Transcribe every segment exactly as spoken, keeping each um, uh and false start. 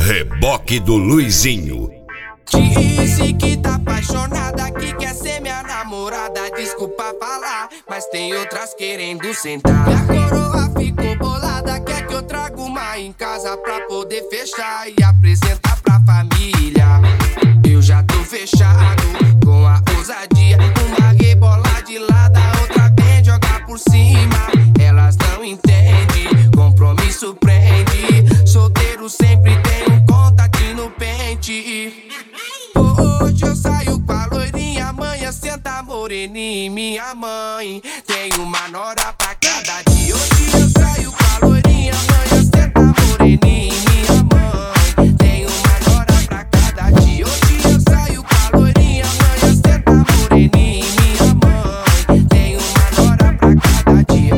Reboque do Luizinho. Disse que tá apaixonada, que quer ser minha namorada. Desculpa falar, mas tem outras querendo sentar. Minha coroa ficou bolada, quer que eu traga uma em casa pra poder fechar e apresentar pra família. Eu já tô fechado com a ousadia. Uma rebola de lado, a outra vem jogar por cima. Elas não entendem, compromisso prende. Solteiro sempre tem um contatinho no pente. Hoje eu saio com a loirinha, amanhã senta moreninha. Minha mãe tem uma nora pra cada dia. Hoje eu saio com a loirinha, amanhã senta moreninha. Minha mãe tem uma nora pra cada dia. Hoje eu saio com a loirinha, amanhã senta moreninha. Minha mãe tem uma nora pra cada dia.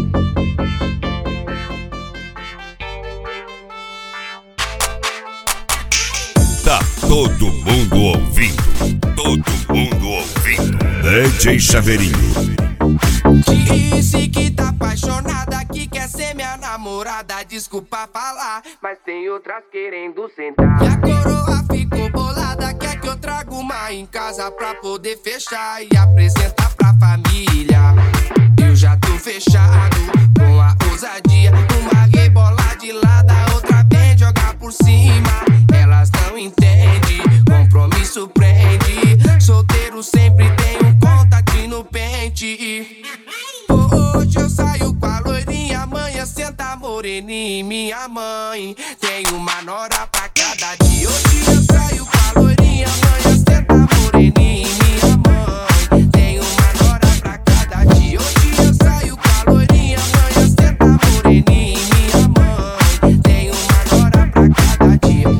Tá todo mundo ouvindo, todo mundo ouvindo. D J Chaveirinho. Disse que tá apaixonada, que quer ser minha namorada. Desculpa falar, mas tem outras querendo sentar. Minha coroa ficou bolada, quer que eu traga uma em casa pra poder fechar e apresentar pra família. Eu já tô fechado com a ousadia. Uma rebola de lado, a outra vem jogar por cima. Elas não entendem, compromisso prende. Solteiro sempre tem um contatinho no pente. Hoje eu saio com a loirinha, amanhã senta moreninha. Minha mãe tem uma nora pra cada dia. Hoje eu saio com a loirinha, amanhã senta moreninha. Minha mãe tem uma nora pra cada dia. Hoje eu saio com a loirinha, amanhã senta moreninha. Minha mãe tem uma nora pra cada dia.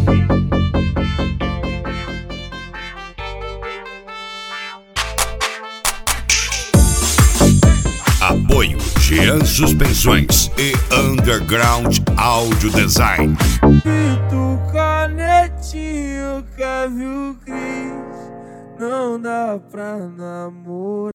Apoio Jean Suspensões e Underground Audio Design. Pito canetinho, Kevin Cris, não dá pra namorar.